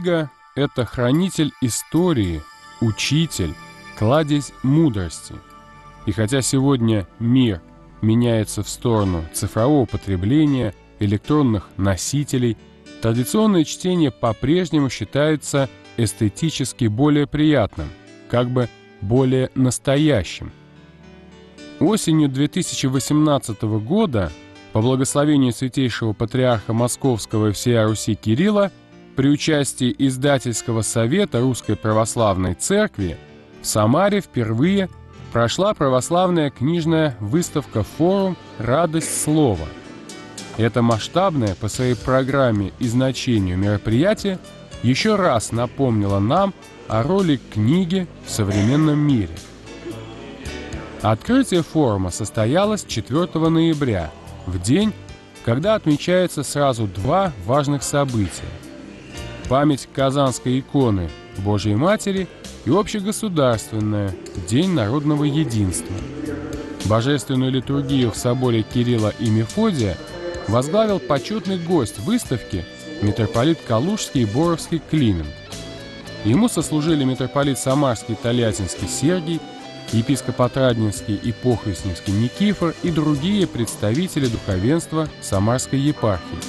Книга – это хранитель истории, учитель, кладезь мудрости. И хотя сегодня мир меняется в сторону цифрового потребления, электронных носителей, традиционное чтение по-прежнему считается эстетически более приятным, как бы более настоящим. Осенью 2018 года по благословению Святейшего Патриарха Московского и всея Руси Кирилла при участии Издательского совета Русской Православной Церкви в Самаре впервые прошла православная книжная выставка-форум «Радость слова». Это масштабное по своей программе и значению мероприятие еще раз напомнило нам о роли книги в современном мире. Открытие форума состоялось 4 ноября, в день, когда отмечаются сразу два важных события: память Казанской иконы Божией Матери и общегосударственная День народного единства. Божественную литургию в соборе Кирилла и Мефодия возглавил почетный гость выставки митрополит Калужский и Боровский Климент. Ему сослужили митрополит Самарский и Тольяттинский Сергий, епископ Отрадненский и Похресненский Никифор и другие представители духовенства Самарской епархии.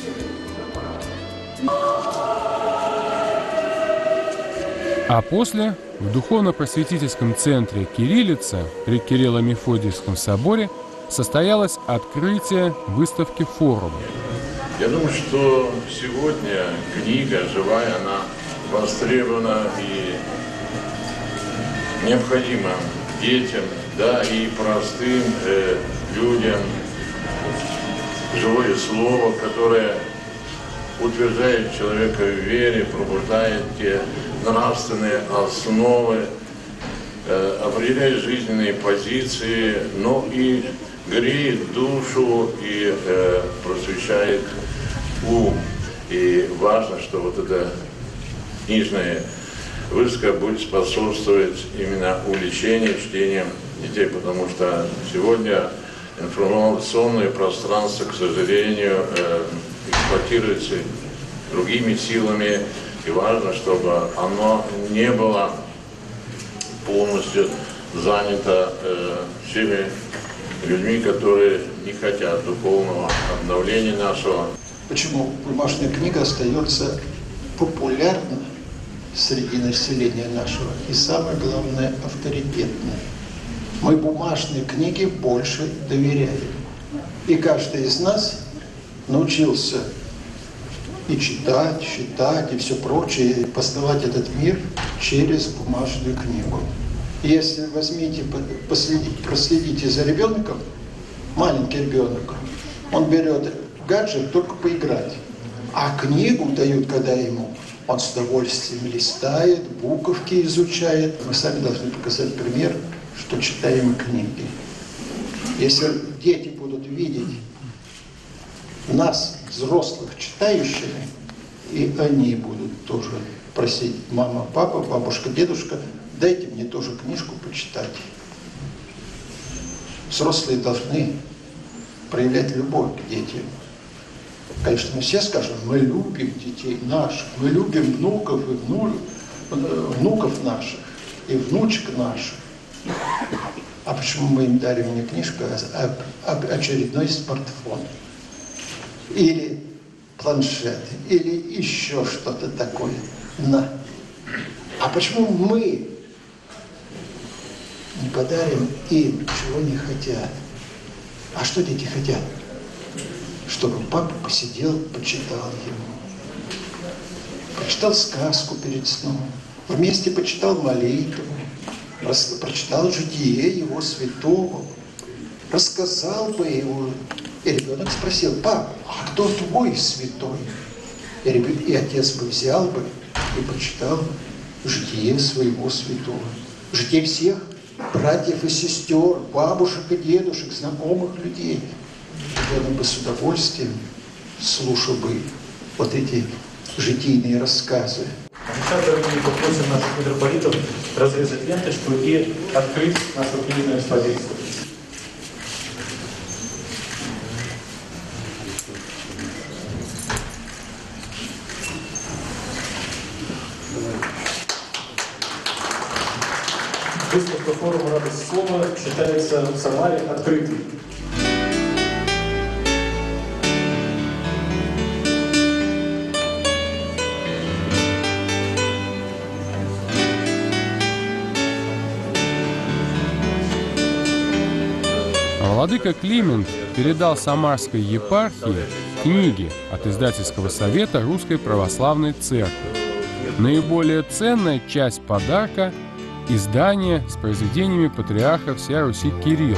А после в духовно-просветительском центре «Кириллица» при Кирилло-Мефодиевском соборе состоялось открытие выставки форума. Я думаю, что сегодня книга живая, она востребована и необходима детям, да, и простым людям. Живое слово, которое утверждает человека в вере, пробуждает те нравственные основы, определяет жизненные позиции, но и греет душу и просвещает ум. И важно, что вот эта книжная выставка будет способствовать именно увлечению чтением детей, потому что сегодня информационное пространство, к сожалению, эксплуатируется другими силами, и важно, чтобы оно не было полностью занято всеми людьми, которые не хотят духовного обновления нашего. Почему бумажная книга остается популярна среди населения нашего и, самое главное, авторитетна? Мы бумажные книги больше доверяем. И каждый из нас научился и читать, считать, и все прочее, и познавать этот мир через бумажную книгу. И если возьмите, проследите за ребенком, маленький ребенок, он берет гаджет только поиграть, а книгу дают, когда ему, он с удовольствием листает, буковки изучает. Мы сами должны показать пример, что читаем книги. Если дети будут видеть нас, взрослых, читающими, и они будут тоже просить: мама, папа, бабушка, дедушка, дайте мне тоже книжку почитать. Взрослые должны проявлять любовь к детям. Конечно, мы все скажем: мы любим детей наших, мы любим внуков и внуков наших, и внучек наших. А почему мы им дарим не книжку, а очередной смартфон? Или планшет, или еще что-то такое. А почему мы не подарим им, чего не хотят? А что дети хотят? Чтобы папа посидел, почитал ему. Прочитал сказку перед сном. Вместе почитал молитву. Прочитал житие его святого. Рассказал бы его. И ребенок спросил: пап, а кто твой святой? И отец бы взял бы и прочитал житие своего святого. Житие всех братьев и сестер, бабушек и дедушек, знакомых людей. Ребенок бы с удовольствием слушал бы вот эти житийные рассказы. Сейчас, дорогие, попросим наших митрополитов разрезать ленточку и открыть нашу книжную экспозицию. Выставка форума «Радость слова» считается в Самаре открытой. Владыка Климент передал Самарской епархии книги от издательского совета Русской Православной Церкви. Наиболее ценная часть подарка – издание с произведениями патриарха всея Руси Кирилла.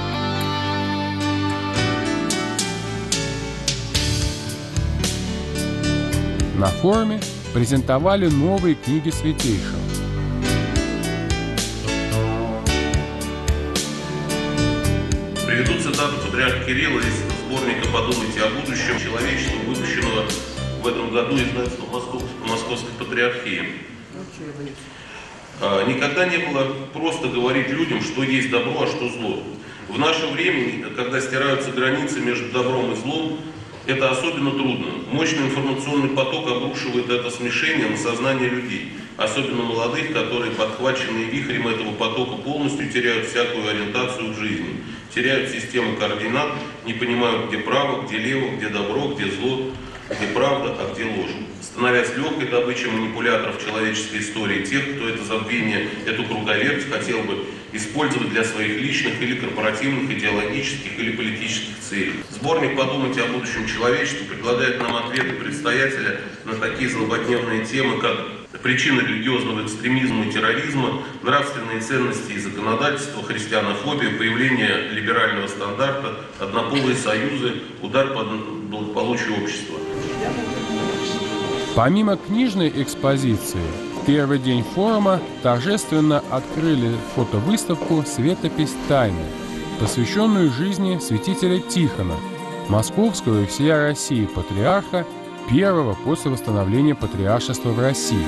На форуме презентовали новые книги Святейшего. Приведу цитату патриарха Кирилла из сборника «Подумайте о будущем человечества», выпущенного в этом году издательством Московской Патриархии. Никогда не было просто говорить людям, что есть добро, а что зло. В наше время, когда стираются границы между добром и злом, это особенно трудно. Мощный информационный поток обрушивает это смешение на сознание людей, особенно молодых, которые, подхваченные вихрем этого потока, полностью теряют всякую ориентацию в жизни, теряют систему координат, не понимают, где право, где лево, где добро, где зло, где правда, а где ложь, становясь легкой добычей манипуляторов человеческой истории, тех, кто это забвение, эту круговерть хотел бы использовать для своих личных или корпоративных, идеологических или политических целей. Сборник «Подумайте о будущем человечества» предлагает нам ответы предстоятеля на такие злободневные темы, как причины религиозного экстремизма и терроризма, нравственные ценности и законодательство, христианофобия, появление либерального стандарта, однополые союзы, удар по благополучию общества. Помимо книжной экспозиции, в первый день форума торжественно открыли фотовыставку «Светопись тайны», посвященную жизни святителя Тихона, московского и всея России патриарха, первого после восстановления патриаршества в России.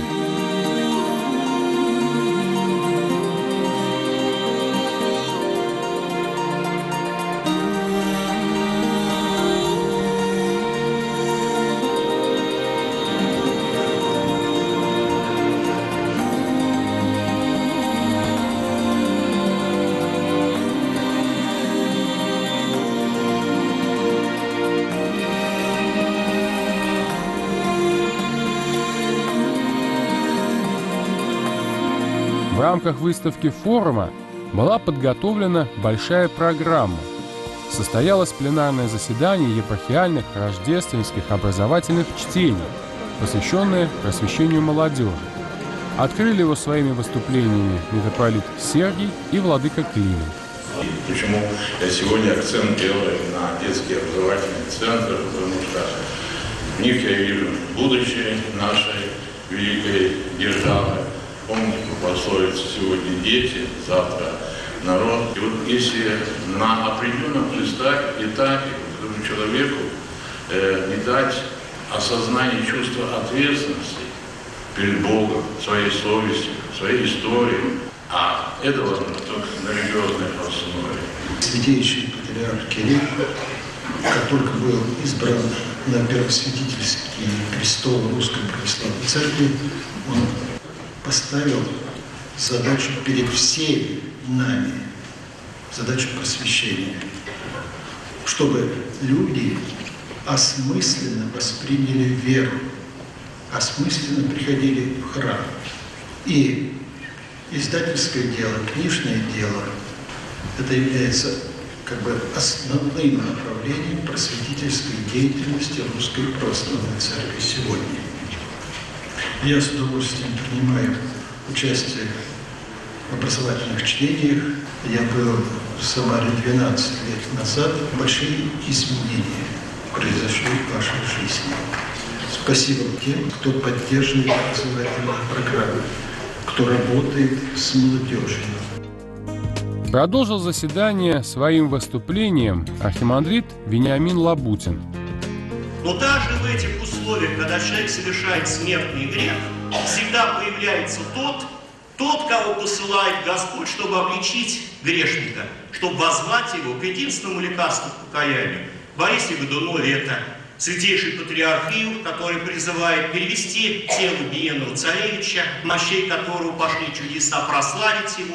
В рамках выставки форума была подготовлена большая программа. Состоялось пленарное заседание епархиальных рождественских образовательных чтений, посвященное просвещению молодежи. Открыли его своими выступлениями митрополит Сергий и владыка Климент. Почему я сегодня акцент делаю на детский образовательный центр, потому что в них я вижу будущее нашей великой державы. Помните по пословице «сегодня дети, завтра народ». И вот если на определенном этапе человеку не дать осознание чувства ответственности перед Богом, своей совестью, своей историей, а это возможно только на религиозной основе. Святейший патриарх Кирилл, как только был избран на первосвятительский престол Русской Православной Церкви, он поставил задачу перед всеми нами, задачу просвещения, чтобы люди осмысленно восприняли веру, осмысленно приходили в храм. И издательское дело, книжное дело, это является как бы основным направлением просветительской деятельности Русской Православной Церкви сегодня. Я с удовольствием принимаю участие в образовательных чтениях. Я был в Самаре 12 лет назад. Большие изменения произошли в вашей жизни. Спасибо тем, кто поддерживает образовательные программы, кто работает с молодежью. Продолжил заседание своим выступлением архимандрит Вениамин Лабутин. Но даже в этих условиях, когда человек совершает смертный грех, всегда появляется тот, кого посылает Господь, чтобы обличить грешника, чтобы воззвать его к единственному лекарству к покаянию. В Борисе Годунове это святейший патриарх Иов, который призывает перевести тело убиенного царевича, мощей которого пошли чудеса, прославить его.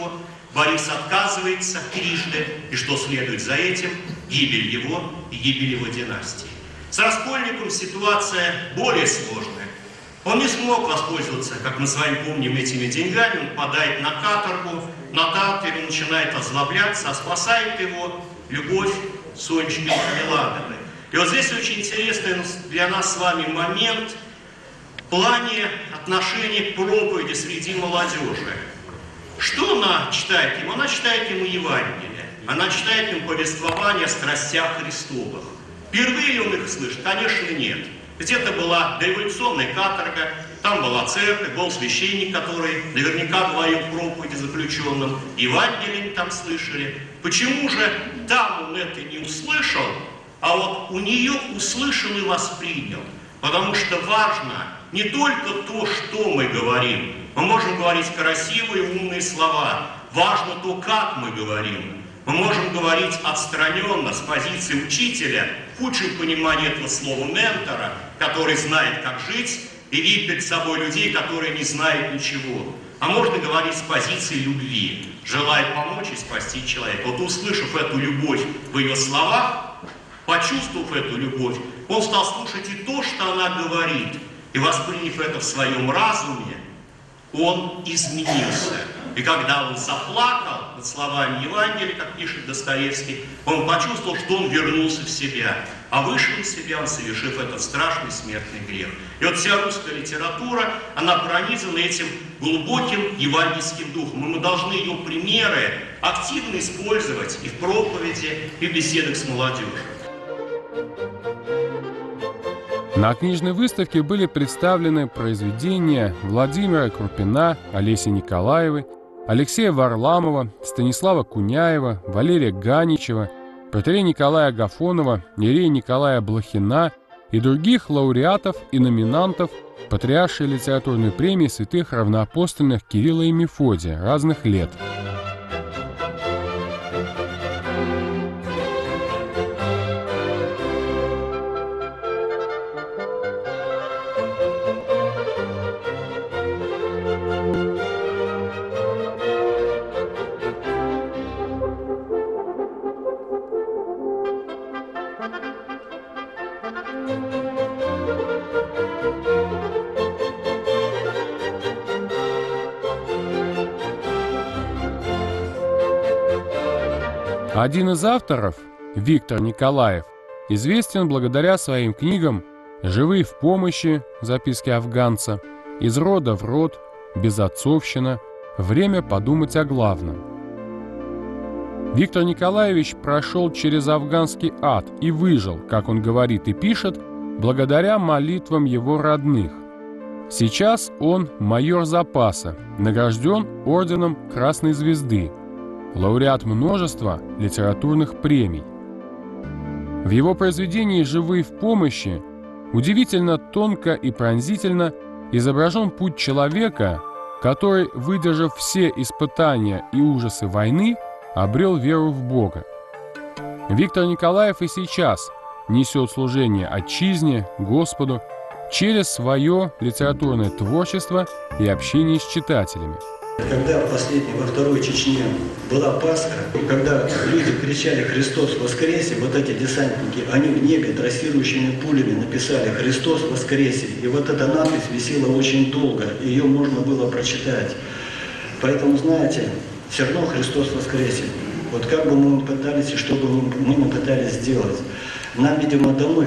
Борис отказывается трижды, и что следует за этим? Гибель его и гибель его династии. С Раскольником ситуация более сложная. Он не смог воспользоваться, как мы с вами помним, этими деньгами, он падает на каторгу, на каторге начинает озлобляться, а спасает его любовь Сонечки Мармеладовой. И вот здесь очень интересный для нас с вами момент в плане отношений к проповеди среди молодежи. Что она читает ему? Она читает ему Евангелие, она читает ему повествование о страстях Христовых. Впервые ли он их слышит? Конечно, нет. Где-то была дореволюционная каторга, там была церковь, был священник, который наверняка говорил проповеди заключенным, Евангелие там слышали. Почему же там он это не услышал, а вот у нее услышал и воспринял? Потому что важно не только то, что мы говорим. Мы можем говорить красивые, умные слова. Важно то, как мы говорим. Мы можем говорить отстраненно, с позиции учителя, в худшем понимании этого слова ментора, который знает, как жить, и видит перед собой людей, которые не знают ничего. А можно говорить с позиции любви, желая помочь и спасти человека. Вот услышав эту любовь в ее словах, почувствовав эту любовь, он стал слушать и то, что она говорит, и восприняв это в своем разуме, он изменился. И когда он заплакал над словами Евангелия, как пишет Достоевский, он почувствовал, что он вернулся в себя. А вышел из себя, он совершив этот страшный смертный грех. И вот вся русская литература, она пронизана этим глубоким евангельским духом. И мы должны ее примеры активно использовать и в проповеди, и в беседах с молодежью. На книжной выставке были представлены произведения Владимира Крупина, Олеси Николаевой, Алексея Варламова, Станислава Куняева, Валерия Ганичева, протоиерея Николая Агафонова, иерея Николая Блохина и других лауреатов и номинантов Патриаршей литературной премии святых равноапостольных Кирилла и Мефодия разных лет. Один из авторов, Виктор Николаев, известен благодаря своим книгам «Живые в помощи. Записки афганца», «Из рода в род», «Безотцовщина», «Время подумать о главном». Виктор Николаевич прошел через афганский ад и выжил, как он говорит и пишет, благодаря молитвам его родных. Сейчас он майор запаса, награжден орденом Красной Звезды, лауреат множества литературных премий. В его произведении «Живые в помощи» удивительно тонко и пронзительно изображен путь человека, который, выдержав все испытания и ужасы войны, обрел веру в Бога. Виктор Николаев и сейчас несет служение Отчизне, Господу, через свое литературное творчество и общение с читателями. Когда во второй Чечне была Пасха, когда люди кричали «Христос воскресе!», вот эти десантники, они в небе трассирующими пулями написали «Христос воскресе!». И вот эта надпись висела очень долго, ее можно было прочитать. Поэтому, знаете, все равно Христос воскресе. Вот как бы мы ни пытались, и что бы мы ни пытались сделать, нам, видимо, дано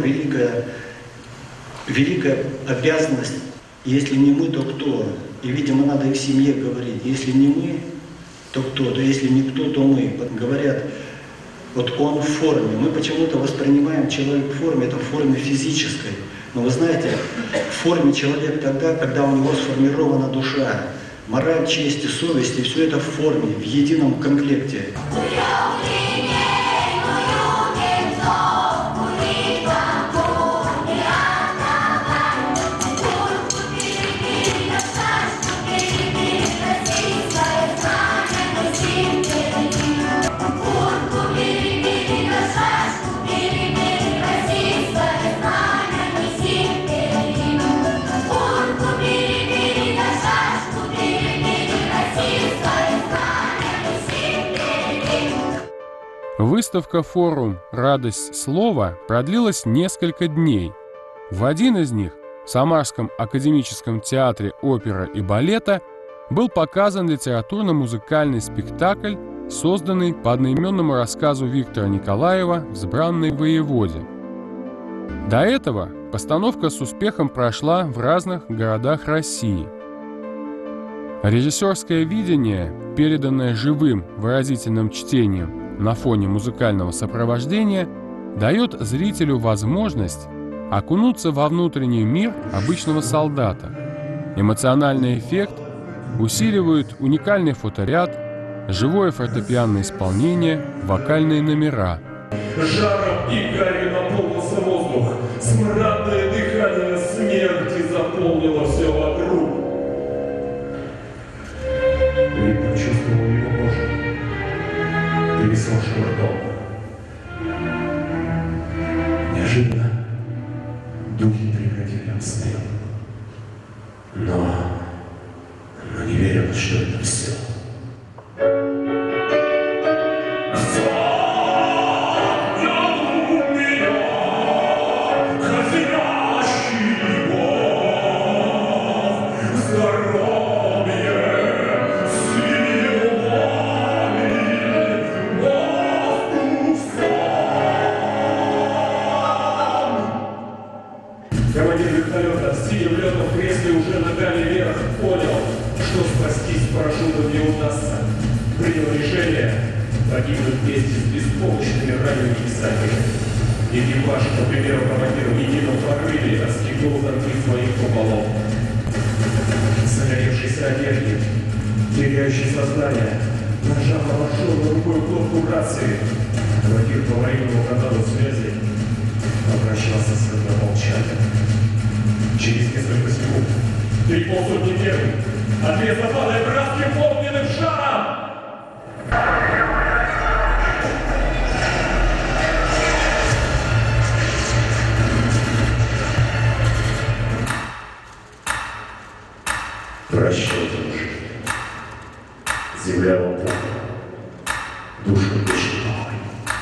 великая обязанность, если не мы, то кто? И, видимо, надо и в семье говорить, если не мы, то кто? То если не кто, то мы. Говорят, вот он в форме. Мы почему-то воспринимаем человека в форме, это в форме физической. Но вы знаете, в форме человек тогда, когда у него сформирована душа, мораль, честь и совесть, и все это в форме, в едином комплекте. Выставка-форум «Радость слова» продлилась несколько дней. В один из них в Самарском академическом театре оперы и балета был показан литературно-музыкальный спектакль, созданный по одноименному рассказу Виктора Николаева «Взбранный воеводе». До этого постановка с успехом прошла в разных городах России. Режиссерское видение, переданное живым выразительным чтением на фоне музыкального сопровождения, дает зрителю возможность окунуться во внутренний мир обычного солдата. Эмоциональный эффект усиливают уникальный фоторяд, живое фортепианное исполнение, вокальные номера. Жаром и гарью наполнился воздух, смрадное дыхание смерти заполнило все вокруг. И почувствовал его кожу, пересохшим ртом. Неожиданно духи прекратили обстрел. Но не верилось, что это все. Командир вертолета, сидя в летном кресле, уже ногами вверх, понял, что спастись парашютом не удастся. Принял решение погибнуть вместе с беспомощными ранеными писателями. Экипаж, по примеру командира, в едином порыве отстегнул замки своих куполов. Загоревшийся одежде, теряющий сознание, нажав обошел рукой кнопку рации. Командир по военному каналу связи обращался с молчанием. Через несколько секунд 3 полсотни первых, отвесно падает братским огненным шаром! Прощайте, души. Земля вам Бога. Душу души новой.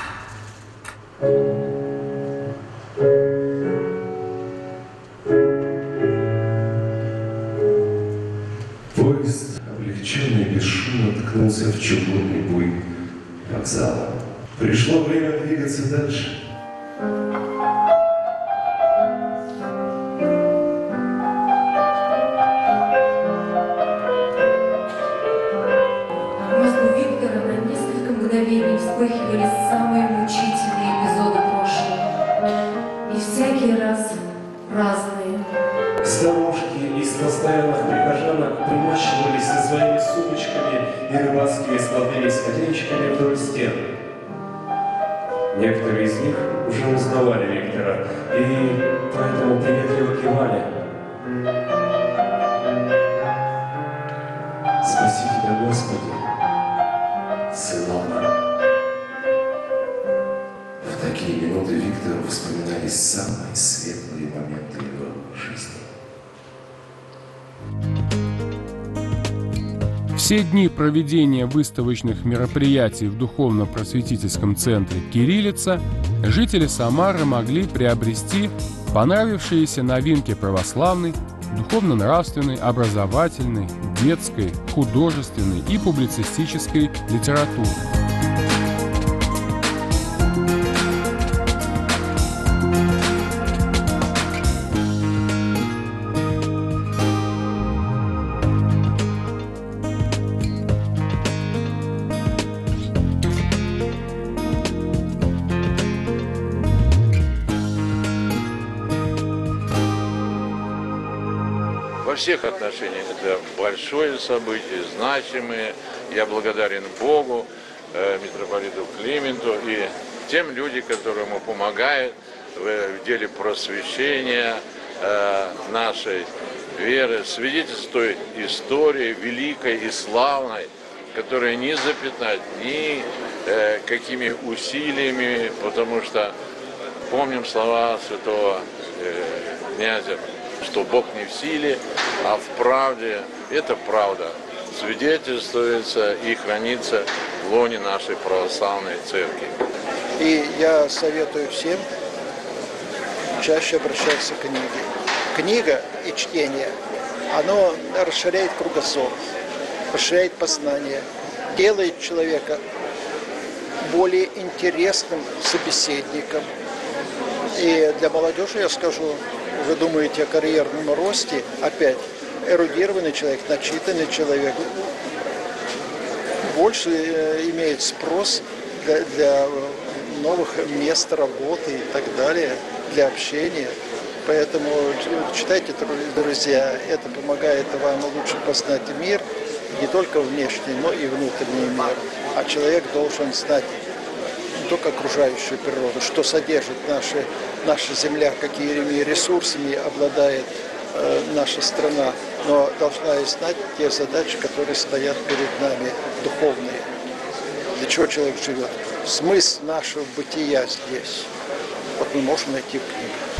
Поезд, облегченный и бесшумно, ткнулся в чугунный буй вокзала. Пришло время двигаться дальше. Вспыхивали самые мучительные эпизоды прошлого. И всякий раз разные. Старушки из постоянных прихожанок примащивались со своими сумочками и рыбацкими складными скамеечками вдоль стен. Некоторые из них уже узнавали Виктора и поэтому приветливо кивали. Спаси тебя, Господи, сынок. В такие минуты Виктору вспоминались самые светлые моменты его жизни. Все дни проведения выставочных мероприятий в духовно-просветительском центре «Кириллица» жители Самары могли приобрести понравившиеся новинки православной, духовно-нравственной, образовательной, детской, художественной и публицистической литературы. Во всех отношениях это большое событие, значимое. Я благодарен Богу, митрополиту Клименту и тем людям, которые ему помогают в деле просвещения нашей веры, свидетельствует истории великой и славной, которая не запятнать ни какими усилиями, потому что помним слова святого князя, что Бог не в силе, а в правде. Это правда. свидетельствуется и хранится в лоне нашей православной церкви. И я советую всем чаще обращаться к книге. Книга и чтение, оно расширяет кругозор, расширяет познание, делает человека более интересным собеседником. И для молодежи я скажу, вы думаете о карьерном росте, опять, эрудированный человек, начитанный человек, больше имеет спрос для новых мест работы и так далее, для общения. Поэтому читайте, друзья, это помогает вам лучше познать мир, не только внешний, но и внутренний мир. А человек должен знать не только окружающую природу, что содержит наша земля, какими ресурсами обладает наша страна, но должна и знать те задачи, которые стоят перед нами, духовные. Для чего человек живет? Смысл нашего бытия здесь. Вот мы можем найти в книгах.